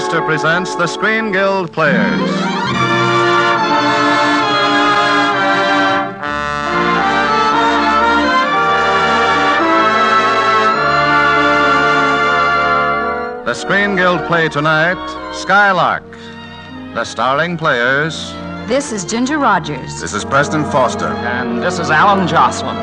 Astor presents the Screen Guild Players. The Screen Guild play tonight, Skylark. The starring players... This is Ginger Rogers. This is Preston Foster. And this is Alan Jocelyn.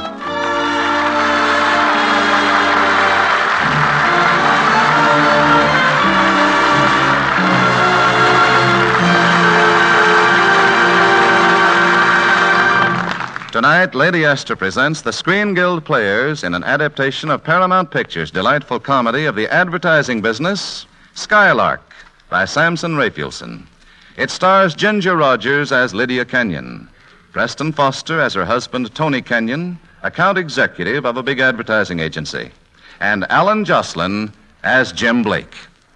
Tonight, Lady Esther presents the Screen Guild Players in an adaptation of Paramount Pictures' delightful comedy of the advertising business, Skylark, by Samson Raphaelson. It stars Ginger Rogers as Lydia Kenyon, Preston Foster as her husband, Tony Kenyon, account executive of a big advertising agency, and Alan Jocelyn as Jim Blake.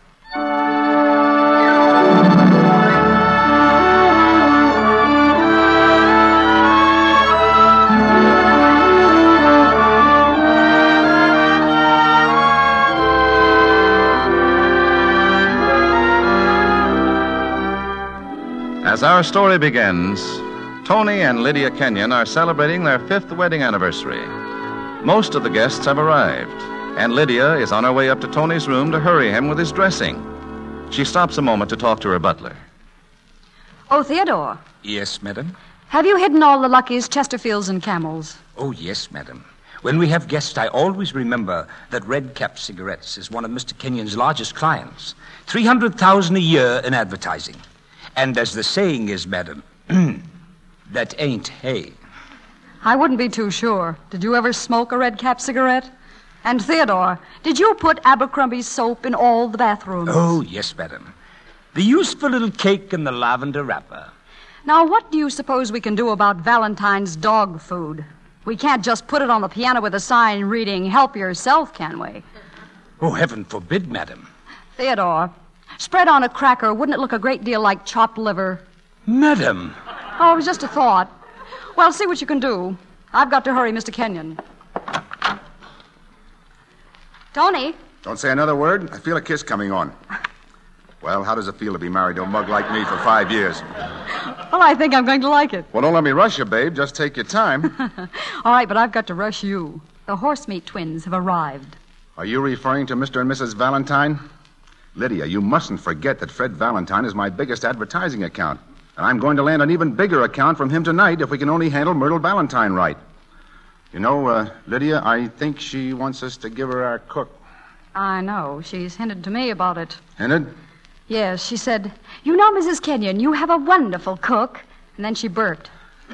As our story begins, Tony and Lydia Kenyon are celebrating their 5th wedding anniversary. Most of the guests have arrived, and Lydia is on her way up to Tony's room to hurry him with his dressing. She stops a moment to talk to her butler. Oh, Theodore. Yes, madam? Have you hidden all the Luckies, Chesterfields, and Camels? Oh, yes, madam. When we have guests, I always remember that Red Cap Cigarettes is one of Mr. Kenyon's largest clients. $300,000 a year in advertising. And as the saying is, madam, that ain't hay. I wouldn't be too sure. Did you ever smoke a Red Cap cigarette? And Theodore, did you put Abercrombie's soap in all the bathrooms? Oh, yes, madam. The useful little cake in the lavender wrapper. Now, what do you suppose we can do about Valentine's dog food? We can't just put it on the piano with a sign reading, "Help yourself," can we? Oh, heaven forbid, madam. Theodore, spread on a cracker, wouldn't it look a great deal like chopped liver? Madam. Oh, it was just a thought. Well, see what you can do. I've got to hurry, Mr. Kenyon. Tony? Don't say another word. I feel a kiss coming on. Well, how does it feel to be married to a mug like me for 5 years? Well, I think I'm going to like it. Well, don't let me rush you, babe. Just take your time. All right, but I've got to rush you. The horsemeat twins have arrived. Are you referring to Mr. and Mrs. Valentine? Lydia, you mustn't forget that Fred Valentine is my biggest advertising account. And I'm going to land an even bigger account from him tonight if we can only handle Myrtle Valentine right. You know, Lydia, I think she wants us to give her our cook. I know. She's hinted to me about it. Hinted? Yes, she said, "You know, Mrs. Kenyon, you have a wonderful cook." And then she burped.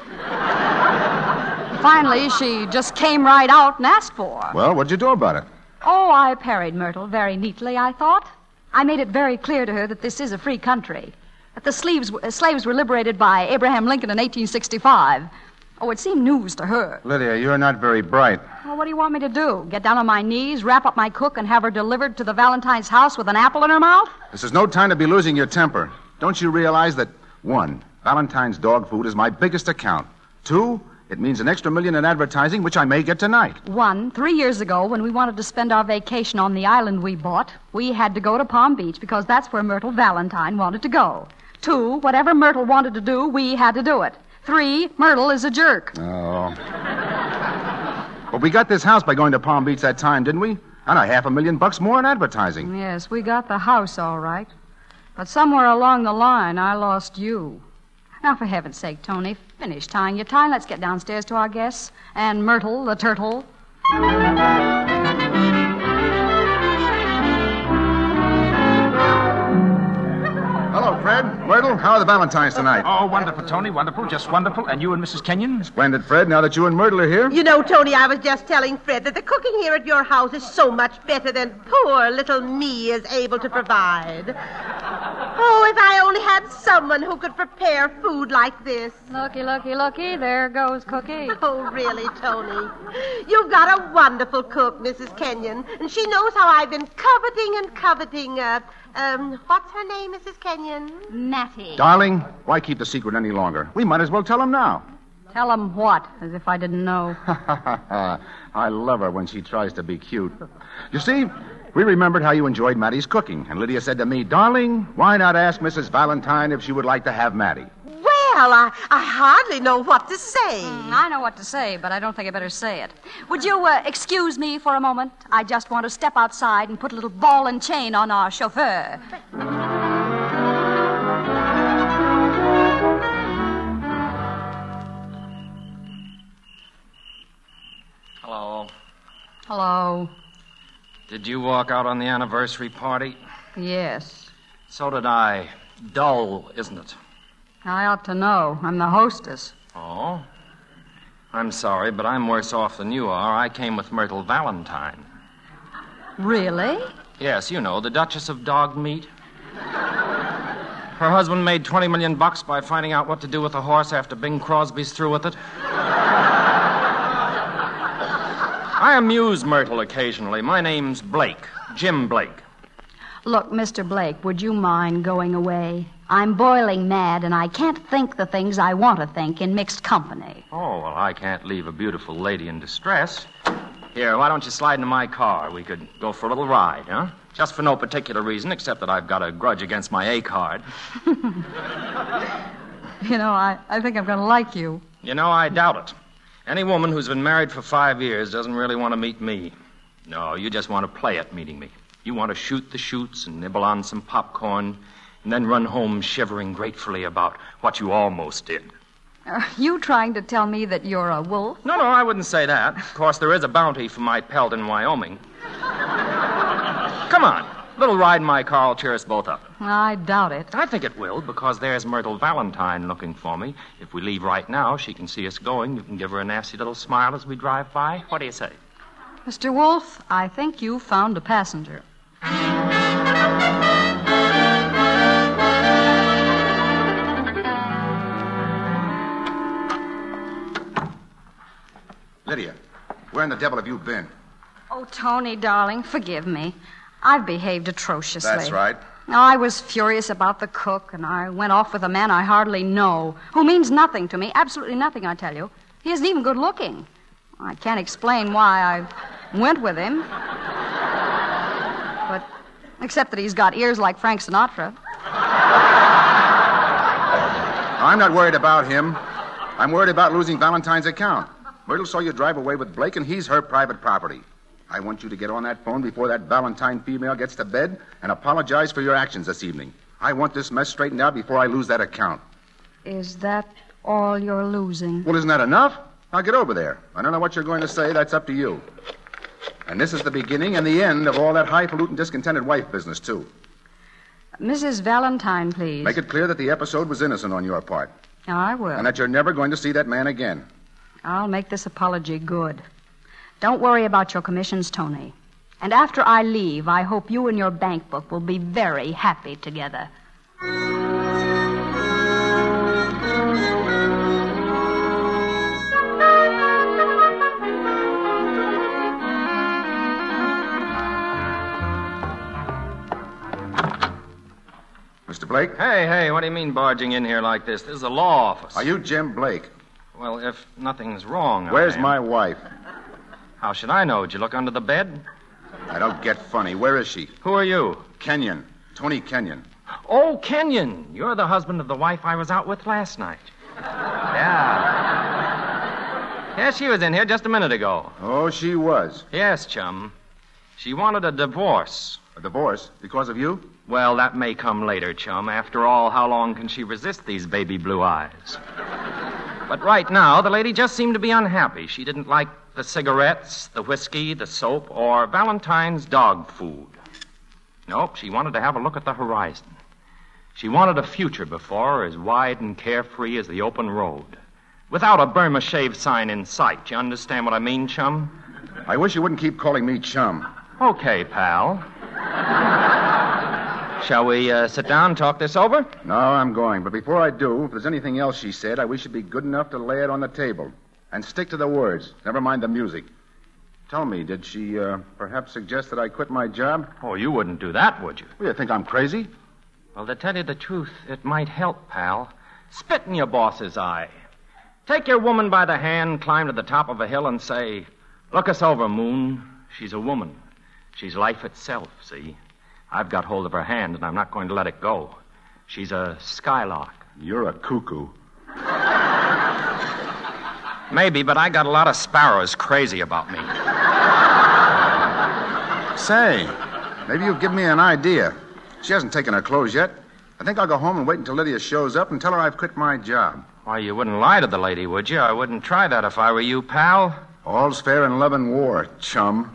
Finally, she just came right out and asked for her. Well, what'd you do about it? Oh, I parried Myrtle very neatly, I thought. I made it very clear to her that this is a free country, that the slaves were liberated by Abraham Lincoln in 1865. Oh, it seemed news to her. Lydia, you're not very bright. Well, what do you want me to do? Get down on my knees, wrap up my cook, and have her delivered to the Valentine's house with an apple in her mouth? This is no time to be losing your temper. Don't you realize that, 1, Valentine's dog food is my biggest account. 2, it means an extra $1 million in advertising, which I may get tonight. 1, 3 years ago, when we wanted to spend our vacation on the island we bought, we had to go to Palm Beach because that's where Myrtle Valentine wanted to go. 2, whatever Myrtle wanted to do, we had to do it. 3, Myrtle is a jerk. Oh. Well, we got this house by going to Palm Beach that time, didn't we? And $500,000 more in advertising. Yes, we got the house all right. But somewhere along the line, I lost you. Now, for heaven's sake, Tony, finish tying your tie. Let's get downstairs to our guests. And Myrtle, the turtle. Hello, Fred. Myrtle, how are the Valentines tonight? Oh, wonderful, Tony, wonderful, just wonderful. And you and Mrs. Kenyon? Splendid, Fred, now that you and Myrtle are here. You know, Tony, I was just telling Fred that the cooking here at your house is so much better than poor little me is able to provide. Oh, if I only had someone who could prepare food like this. Looky, looky, looky. There goes Cookie. Oh, really, Tony? You've got a wonderful cook, Mrs. Kenyon, and she knows how I've been coveting, what's her name, Mrs. Kenyon? Mattie. Darling, why keep the secret any longer? We might as well tell him now. Tell him what? As if I didn't know. I love her when she tries to be cute. You see, we remembered how you enjoyed Mattie's cooking, and Lydia said to me, "Darling, why not ask Mrs. Valentine if she would like to have Mattie?" Well, I hardly know what to say. I know what to say, but I don't think I better say it. Would you excuse me for a moment? I just want to step outside and put a little ball and chain on our chauffeur. Hello. Hello. Did you walk out on the anniversary party? Yes. So did I. Dull, isn't it? I ought to know. I'm the hostess. Oh? I'm sorry, but I'm worse off than you are. I came with Myrtle Valentine. Really? Yes, you know, the Duchess of Dog Meat. Her husband made $20 million by finding out what to do with a horse after Bing Crosby's through with it. I amuse Myrtle occasionally. My name's Blake, Jim Blake. Look, Mr. Blake, would you mind going away? I'm boiling mad, and I can't think the things I want to think in mixed company. Oh, well, I can't leave a beautiful lady in distress. Here, why don't you slide into my car? We could go for a little ride, huh? Just for no particular reason, except that I've got a grudge against my A card. You know, I think I'm going to like you. You know, I doubt it. Any woman who's been married for 5 years doesn't really want to meet me. No, you just want to play at meeting me. You want to shoot the chutes and nibble on some popcorn and then run home shivering gratefully about what you almost did. Are you trying to tell me that you're a wolf? No, I wouldn't say that. Of course, there is a bounty for my pelt in Wyoming. Come on. A little ride in my car will cheer us both up. I doubt it. I think it will, because there's Myrtle Valentine looking for me. If we leave right now, she can see us going. You can give her a nasty little smile as we drive by. What do you say? Mr. Wolf, I think you found a passenger. Lydia, where in the devil have you been? Oh, Tony, darling, forgive me. I've behaved atrociously. That's right. I was furious about the cook, and I went off with a man I hardly know, who means nothing to me, absolutely nothing, I tell you. He isn't even good looking. I can't explain why I went with him. But except that he's got ears like Frank Sinatra. I'm not worried about him. I'm worried about losing Valentine's account. Myrtle saw you drive away with Blake, and he's her private property. I want you to get on that phone before that Valentine female gets to bed and apologize for your actions this evening. I want this mess straightened out before I lose that account. Is that all you're losing? Well, isn't that enough? I'll get over there. I don't know what you're going to say. That's up to you. And this is the beginning and the end of all that highfalutin discontented wife business, too. Mrs. Valentine, please. Make it clear that the episode was innocent on your part. I will. And that you're never going to see that man again. I'll make this apology good. Don't worry about your commissions, Tony. And after I leave, I hope you and your bank book will be very happy together. Mr. Blake? Hey, what do you mean barging in here like this? This is a law office. Are you Jim Blake? Well, if nothing's wrong, Where's I am. my wife? How should I know? Did you look under the bed? I don't get funny. Where is she? Who are you? Kenyon. Tony Kenyon. Oh, Kenyon. You're the husband of the wife I was out with last night. Yeah. Yes, she was in here just a minute ago. Oh, she was. Yes, chum. She wanted a divorce. A divorce? Because of you? Well, that may come later, chum. After all, how long can she resist these baby blue eyes? But right now, the lady just seemed to be unhappy. She didn't like the cigarettes, the whiskey, the soap, or Valentine's dog food. Nope, she wanted to have a look at the horizon. She wanted a future before her as wide and carefree as the open road. Without a Burma shave sign in sight. You understand what I mean, chum? I wish you wouldn't keep calling me chum. Okay, pal. Shall we sit down and talk this over? No, I'm going. But before I do, if there's anything else she said, I wish you'd be good enough to lay it on the table. And stick to the words. Never mind the music. Tell me, did she perhaps suggest that I quit my job? Oh, you wouldn't do that, would you? Well, you think I'm crazy? Well, to tell you the truth, it might help, pal. Spit in your boss's eye. Take your woman by the hand, climb to the top of a hill, and say, "Look us over, Moon. She's a woman. She's life itself, see? I've got hold of her hand, and I'm not going to let it go. She's a skylark." You're a cuckoo. Maybe, but I got a lot of sparrows crazy about me. Say, maybe you'll give me an idea. She hasn't taken her clothes yet. I think I'll go home and wait until Lydia shows up and tell her I've quit my job. Why, you wouldn't lie to the lady, would you? I wouldn't try that if I were you, pal. All's fair in love and war, chum.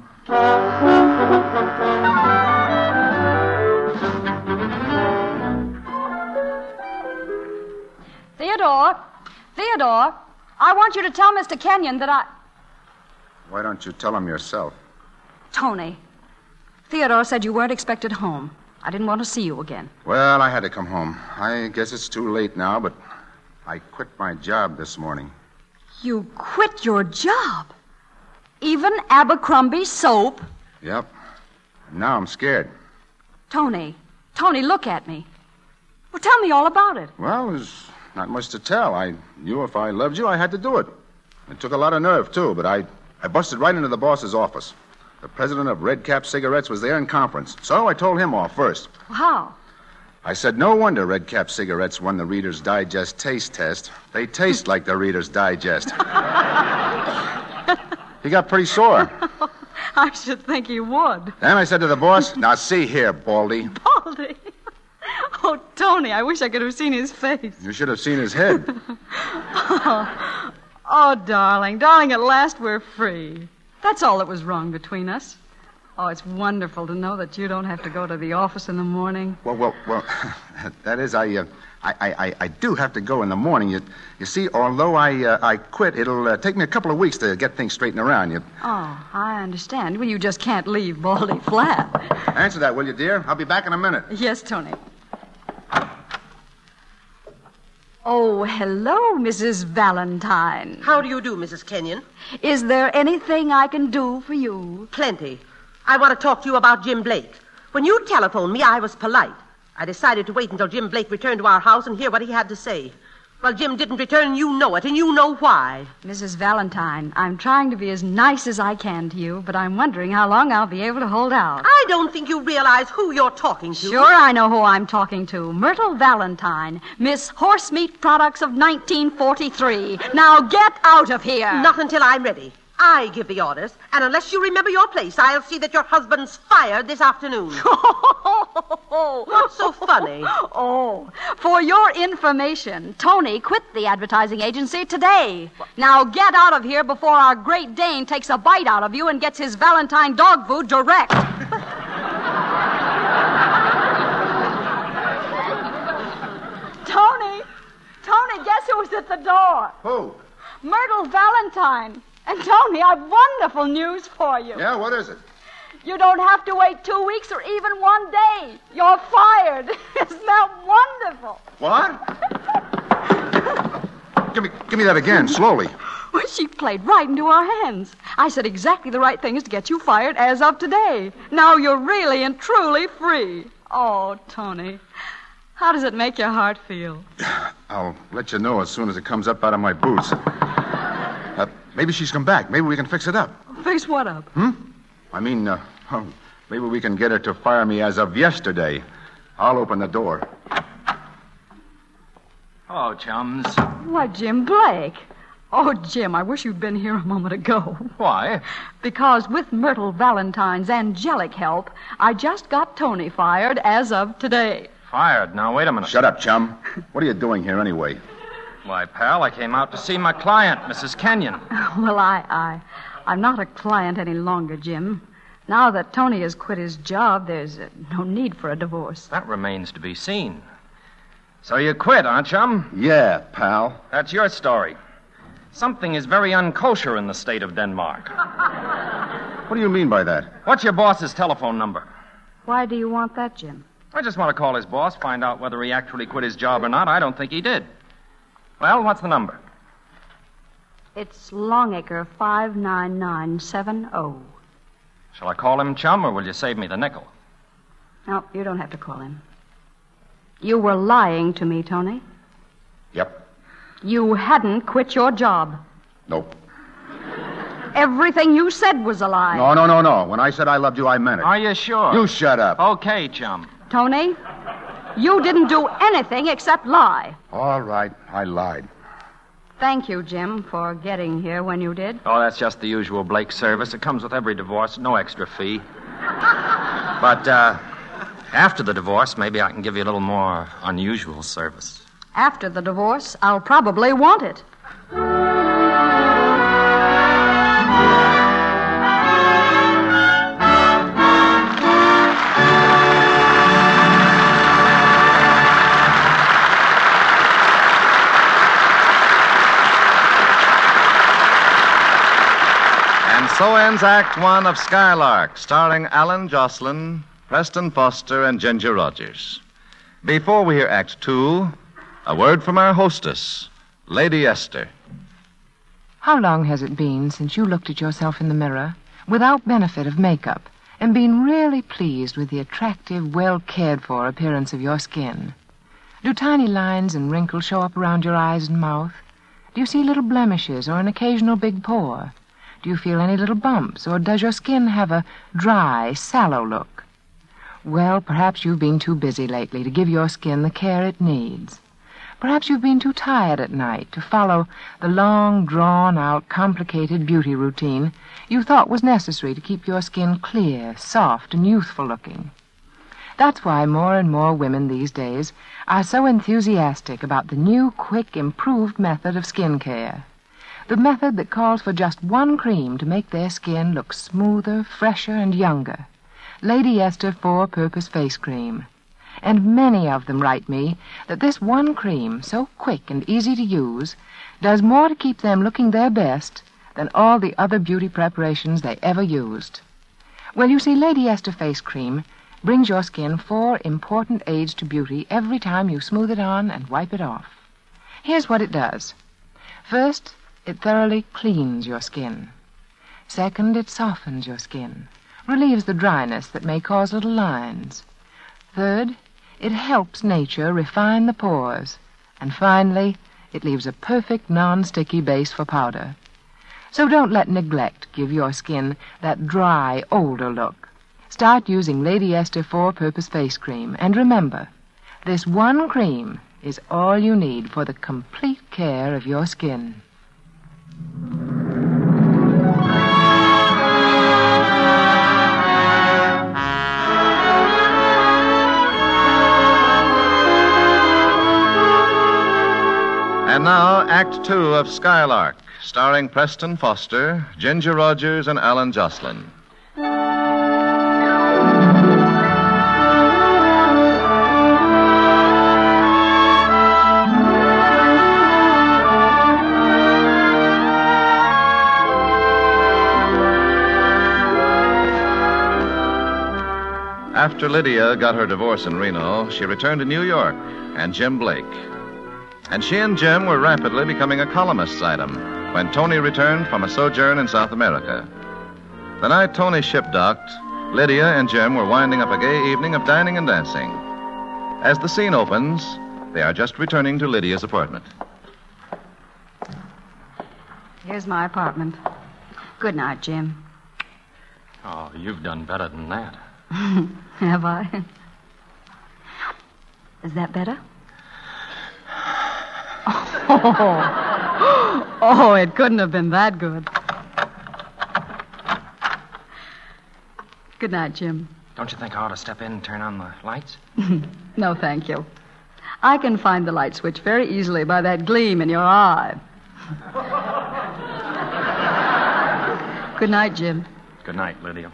Theodore, I want you to tell Mr. Kenyon that I... Why don't you tell him yourself? Tony, Theodore said you weren't expected home. I didn't want to see you again. Well, I had to come home. I guess it's too late now, but I quit my job this morning. You quit your job? Even Abercrombie soap? Yep. Now I'm scared. Tony, look at me. Well, tell me all about it. Well, there's not much to tell. I knew if I loved you, I had to do it. It took a lot of nerve, too, but I busted right into the boss's office. The president of Red Cap Cigarettes was there in conference, so I told him off first. How? I said, no wonder Red Cap Cigarettes won the Reader's Digest taste test. They taste like the Reader's Digest. He got pretty sore. I should think he would. Then I said to the boss, now see here, Baldy. Baldy? Oh, Tony, I wish I could have seen his face. You should have seen his head. Oh, darling, at last we're free. That's all that was wrong between us. Oh, it's wonderful to know that you don't have to go to the office in the morning. Well, that is, I do have to go in the morning. You see, although I quit, it'll take me a couple of weeks to get things straightened around. Oh, I understand. Well, you just can't leave Baldy flat. Answer that, will you, dear? I'll be back in a minute. Yes, Tony. Oh, hello, Mrs. Valentine. How do you do, Mrs. Kenyon? Is there anything I can do for you? Plenty. I want to talk to you about Jim Blake. When you telephoned me, I was polite. I decided to wait until Jim Blake returned to our house and hear what he had to say. Well, Jim didn't return, and you know it, and you know why. Mrs. Valentine, I'm trying to be as nice as I can to you, but I'm wondering how long I'll be able to hold out. I don't think you realize who you're talking to. Sure, I know who I'm talking to. Myrtle Valentine, Miss Horsemeat Products of 1943. Now get out of here. Not until I'm ready. I give the orders, and unless you remember your place, I'll see that your husband's fired this afternoon. What's so funny? Oh, for your information, Tony quit the advertising agency today. Now get out of here before our Great Dane takes a bite out of you and gets his Valentine dog food direct. Tony, guess who's at the door? Who? Myrtle Valentine. And, Tony, I've wonderful news for you. Yeah, what is it? You don't have to wait 2 weeks or even 1 day. You're fired. Isn't that wonderful? What? Give me that again, slowly. Well, she played right into our hands. I said exactly the right things to get you fired as of today. Now you're really and truly free. Oh, Tony, how does it make your heart feel? I'll let you know as soon as it comes up out of my boots. Maybe she's come back. Maybe we can fix it up. Fix what up? I mean, maybe we can get her to fire me as of yesterday. I'll open the door. Hello, chums. Why, Jim Blake. Oh, Jim, I wish you'd been here a moment ago. Why? Because with Myrtle Valentine's angelic help, I just got Tony fired as of today. Fired? Now, wait a minute. Shut up, chum. What are you doing here anyway? Why, pal, I came out to see my client, Mrs. Kenyon. Well, I'm not a client any longer, Jim. Now that Tony has quit his job, there's no need for a divorce. That remains to be seen. So you quit, huh, chum? Yeah, pal. That's your story. Something is very unkosher in the state of Denmark. What do you mean by that? What's your boss's telephone number? Why do you want that, Jim? I just want to call his boss, find out whether he actually quit his job or not. I don't think he did. Well, what's the number? It's Longacre 59970. Shall I call him, chum, or will you save me the nickel? No, you don't have to call him. You were lying to me, Tony. Yep. You hadn't quit your job. Nope. Everything you said was a lie. No. When I said I loved you, I meant it. Are you sure? You shut up. Okay, chum. Tony, you didn't do anything except lie. All right, I lied. Thank you, Jim, for getting here when you did. Oh, that's just the usual Blake service. It comes with every divorce, no extra fee. But after the divorce, maybe I can give you a little more unusual service. After the divorce, I'll probably want it. So ends Act One of Skylark, starring Alan Jocelyn, Preston Foster, and Ginger Rogers. Before we hear Act Two, a word from our hostess, Lady Esther. How long has it been since you looked at yourself in the mirror without benefit of makeup and been really pleased with the attractive, well-cared-for appearance of your skin? Do tiny lines and wrinkles show up around your eyes and mouth? Do you see little blemishes or an occasional big pore? Do you feel any little bumps, or does your skin have a dry, sallow look? Well, perhaps you've been too busy lately to give your skin the care it needs. Perhaps you've been too tired at night to follow the long, drawn-out, complicated beauty routine you thought was necessary to keep your skin clear, soft, and youthful-looking. That's why more and more women these days are so enthusiastic about the new, quick, improved method of skin care. The method that calls for just one cream to make their skin look smoother, fresher, and younger. Lady Esther Four-Purpose Face Cream. And many of them write me that this one cream, so quick and easy to use, does more to keep them looking their best than all the other beauty preparations they ever used. Well, you see, Lady Esther Face Cream brings your skin 4 important aids to beauty every time you smooth it on and wipe it off. Here's what it does. First, it thoroughly cleans your skin. Second, it softens your skin, relieves the dryness that may cause little lines. Third, it helps nature refine the pores. And finally, it leaves a perfect non-sticky base for powder. So don't let neglect give your skin that dry, older look. Start using Lady Esther Four-Purpose Face Cream. And remember, this one cream is all you need for the complete care of your skin. And now, Act Two of Skylark, starring Preston Foster, Ginger Rogers, and Alan Jocelyn. After Lydia got her divorce in Reno, she returned to New York and Jim Blake. And she and Jim were rapidly becoming a columnist's item when Tony returned from a sojourn in South America. The night Tony ship-docked, Lydia and Jim were winding up a gay evening of dining and dancing. As the scene opens, they are just returning to Lydia's apartment. Here's my apartment. Good night, Jim. Oh, you've done better than that. Have I? Is that better? Oh, it couldn't have been that good. Good night, Jim. Don't you think I ought to step in and turn on the lights? No, thank you. I can find the light switch very easily by that gleam in your eye. Good night, Jim. Good night, Lydia.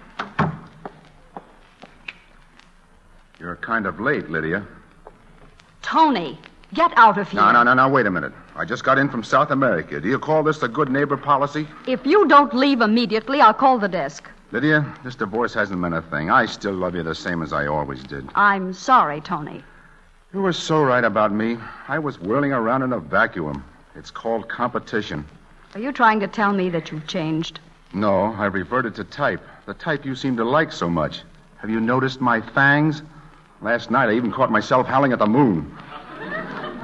You're kind of late, Lydia. Tony, get out of here. No, wait a minute. I just got in from South America. Do you call this the good neighbor policy? If you don't leave immediately, I'll call the desk. Lydia, this divorce hasn't meant a thing. I still love you the same as I always did. I'm sorry, Tony. You were so right about me. I was whirling around in a vacuum. It's called competition. Are you trying to tell me that you've changed? No, I reverted to type. The type you seem to like so much. Have you noticed my fangs? Last night, I even caught myself howling at the moon.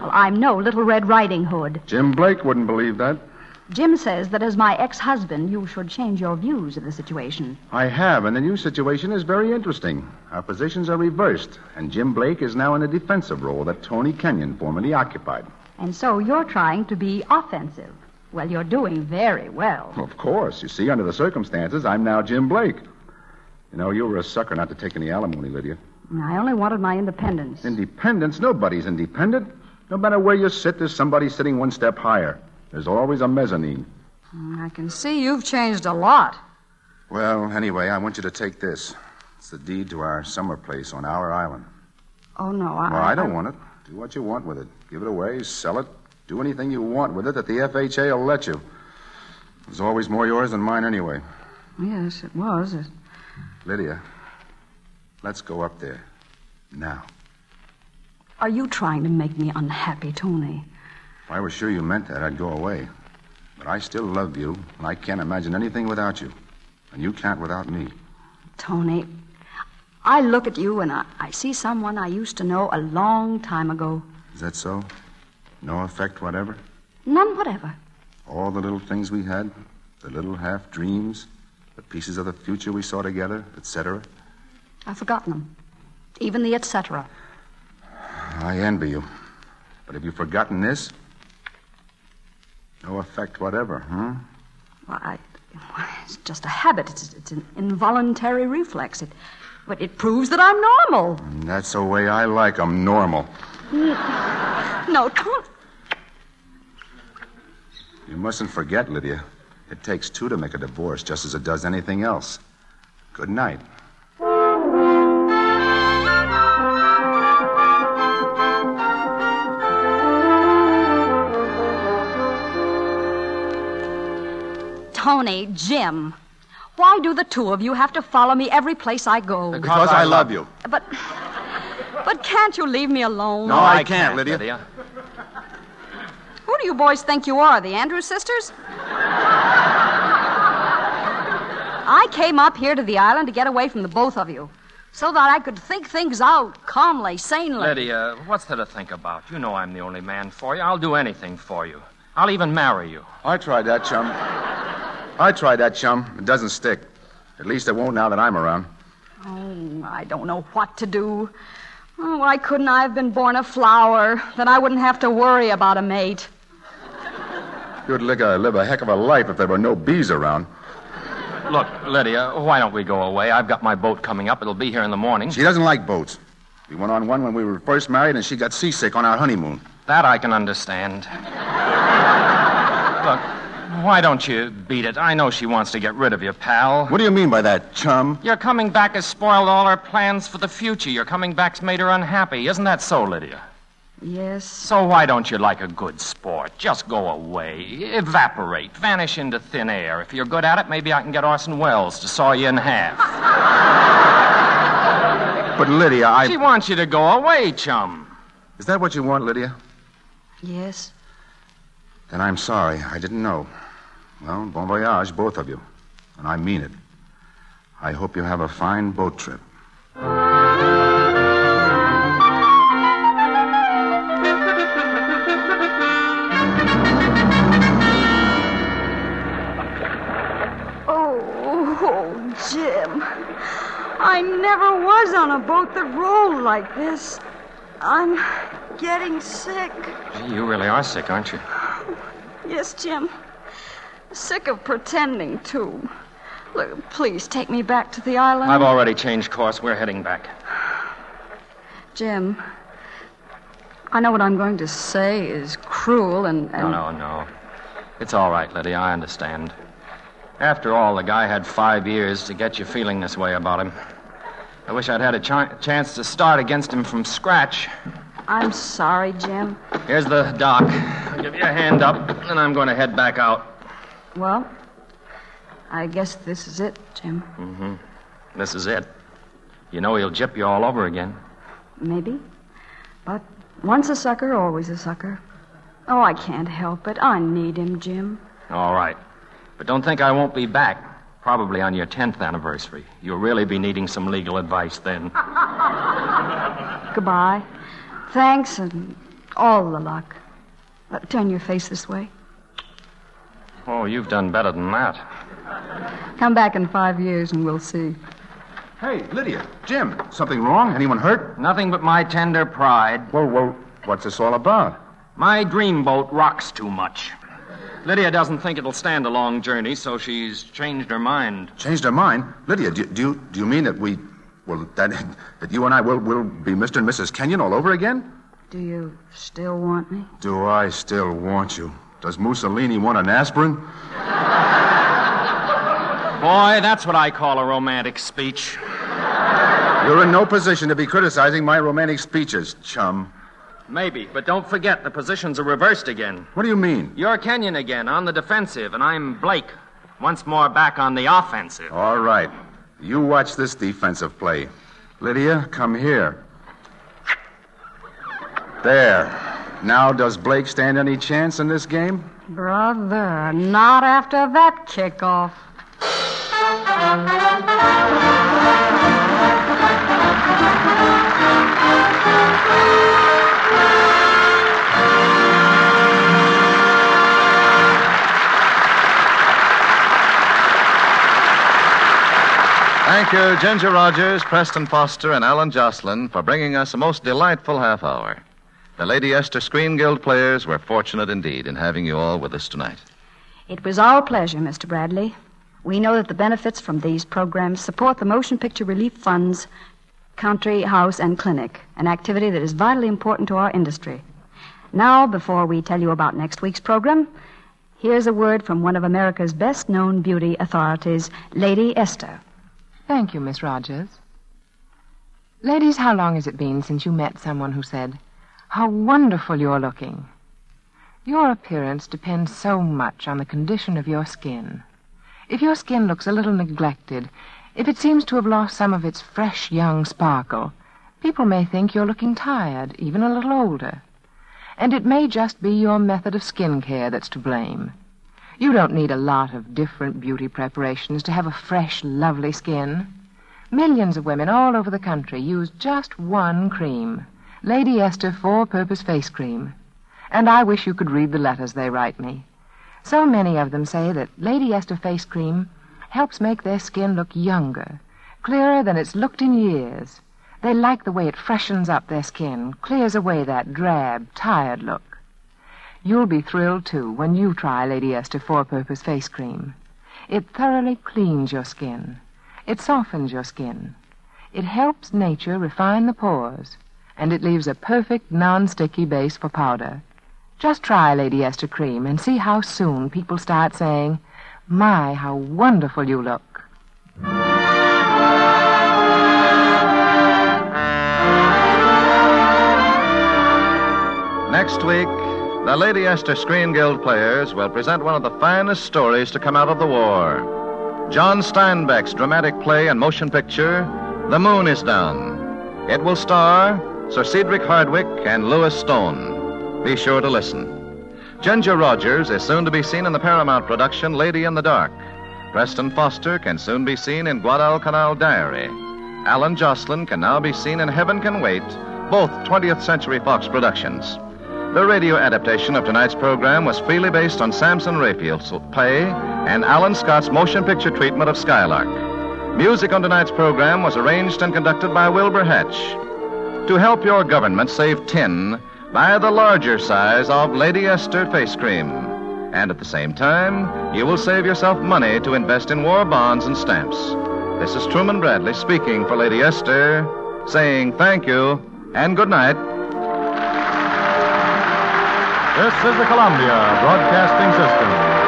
Well, I'm no Little Red Riding Hood. Jim Blake wouldn't believe that. Jim says that as my ex-husband, you should change your views of the situation. I have, and the new situation is very interesting. Our positions are reversed, and Jim Blake is now in a defensive role that Tony Kenyon formerly occupied. And so you're trying to be offensive. Well, you're doing very well. Of course. You see, under the circumstances, I'm now Jim Blake. You know, you were a sucker not to take any alimony, Lydia. I only wanted my independence. Independence? Nobody's independent. No matter where you sit, there's somebody sitting one step higher. There's always a mezzanine. I can see you've changed a lot. Well, anyway, I want you to take this. It's the deed to our summer place on our island. Oh, no, Well, I don't want it. Do what you want with it. Give it away, sell it, do anything you want with it that the FHA will let you. There's always more yours than mine anyway. Yes, it was. Lydia, let's go up there. Now. Are you trying to make me unhappy, Tony? If I were sure you meant that, I'd go away. But I still love you, and I can't imagine anything without you. And you can't without me. Tony, I look at you and I see someone I used to know a long time ago. Is that so? No effect whatever? None whatever. All the little things we had, the little half-dreams, the pieces of the future we saw together, etc. I've forgotten them. Even the etc. I envy you. But have you forgotten this? No effect whatever, huh? Well, it's just a habit. It's an involuntary reflex. It proves that I'm normal. And that's the way I like 'em, normal. No, don't. You mustn't forget, Lydia. It takes two to make a divorce, just as it does anything else. Good night. Tony, Jim, why do the two of you have to follow me every place I go? Because I love you. But can't you leave me alone? No, I can't, Lydia. Who do you boys think you are, the Andrews sisters? I came up here to the island to get away from the both of you, so that I could think things out calmly, sanely. Lydia, what's there to think about? You know I'm the only man for you. I'll do anything for you. I'll even marry you. I tried that, chum. It doesn't stick. At least it won't now that I'm around. Oh, I don't know what to do. Oh, why couldn't I have been born a flower? Then I wouldn't have to worry about a mate. You'd live a heck of a life if there were no bees around. Look, Lydia, why don't we go away? I've got my boat coming up. It'll be here in the morning. She doesn't like boats. We went on one when we were first married, and she got seasick on our honeymoon. That I can understand. Look, why don't you beat it? I know she wants to get rid of you, pal. What do you mean by that, chum? Your coming back has spoiled all her plans for the future. Your coming back's made her unhappy. Isn't that so, Lydia? Yes. So why don't you, like a good sport, just go away, evaporate, vanish into thin air? If you're good at it, maybe I can get Orson Welles to saw you in half. But, Lydia, She wants you to go away, chum. Is that what you want, Lydia? Yes. Then I'm sorry. I didn't know. Well, bon voyage, both of you. And I mean it. I hope you have a fine boat trip. Oh, Jim. I never was on a boat that rolled like this. I'm getting sick. Gee, you really are sick, aren't you? Yes, Jim. Sick of pretending, too. Look, please take me back to the island. I've already changed course. We're heading back. Jim, I know what I'm going to say is cruel and... No. It's all right, Lydia. I understand. After all, the guy had 5 years to get you feeling this way about him. I wish I'd had a chance to start against him from scratch. I'm sorry, Jim. Here's the dock. I'll give you a hand up, and I'm going to head back out. Well, I guess this is it, Jim. Mm-hmm. This is it. You know he'll gyp you all over again. Maybe. But once a sucker, always a sucker. Oh, I can't help it. I need him, Jim. All right. But don't think I won't be back. Probably on your 10th anniversary. You'll really be needing some legal advice then. Goodbye. Thanks, and All the luck. Turn your face this way. Oh, you've done better than that. Come back in 5 years and we'll see. Hey, Lydia, Jim, something wrong? Anyone hurt? Nothing but my tender pride. Well, what's this all about? My dreamboat rocks too much. Lydia doesn't think it'll stand a long journey, so she's changed her mind. Changed her mind? Lydia, do you mean that that you and I will be Mr. and Mrs. Kenyon all over again? Do you still want me? Do I still want you? Does Mussolini want an aspirin? Boy, that's what I call a romantic speech. You're in no position to be criticizing my romantic speeches, chum. Maybe, but don't forget the positions are reversed again. What do you mean? You're Kenyon again, on the defensive, and I'm Blake, once more back on the offensive. All right. You watch this defensive play. Lydia, come here. There. Now, does Blake stand any chance in this game? Brother, not after that kickoff. Thank you, Ginger Rogers, Preston Foster, and Alan Jocelyn, for bringing us a most delightful half hour. The Lady Esther Screen Guild players were fortunate indeed in having you all with us tonight. It was our pleasure, Mr. Bradley. We know that the benefits from these programs support the Motion Picture Relief Fund's Country House and Clinic, an activity that is vitally important to our industry. Now, before we tell you about next week's program, here's a word from one of America's best-known beauty authorities, Lady Esther. Thank you, Miss Rogers. Ladies, how long has it been since you met someone who said, "How wonderful you're looking"? Your appearance depends so much on the condition of your skin. If your skin looks a little neglected, if it seems to have lost some of its fresh, young sparkle, people may think you're looking tired, even a little older. And it may just be your method of skin care that's to blame. You don't need a lot of different beauty preparations to have a fresh, lovely skin. Millions of women all over the country use just one cream, Lady Esther Four-Purpose Face Cream. And I wish you could read the letters they write me. So many of them say that Lady Esther Face Cream helps make their skin look younger, clearer than it's looked in years. They like the way it freshens up their skin, clears away that drab, tired look. You'll be thrilled, too, when you try Lady Esther Four-Purpose Face Cream. It thoroughly cleans your skin. It softens your skin. It helps nature refine the pores. And it leaves a perfect, non-sticky base for powder. Just try Lady Esther Cream and see how soon people start saying, "My, how wonderful you look." Next week, the Lady Esther Screen Guild players will present one of the finest stories to come out of the war. John Steinbeck's dramatic play and motion picture, The Moon is Down. It will star Sir Cedric Hardwicke and Louis Stone. Be sure to listen. Ginger Rogers is soon to be seen in the Paramount production Lady in the Dark. Preston Foster can soon be seen in Guadalcanal Diary. Alan Jocelyn can now be seen in Heaven Can Wait, both 20th Century Fox productions. The radio adaptation of tonight's program was freely based on Samson Raphael's play and Alan Scott's motion picture treatment of Skylark. Music on tonight's program was arranged and conducted by Wilbur Hatch. To help your government save tin, buy the larger size of Lady Esther Face Cream. And at the same time, you will save yourself money to invest in war bonds and stamps. This is Truman Bradley speaking for Lady Esther, saying thank you and good night. This is the Columbia Broadcasting System.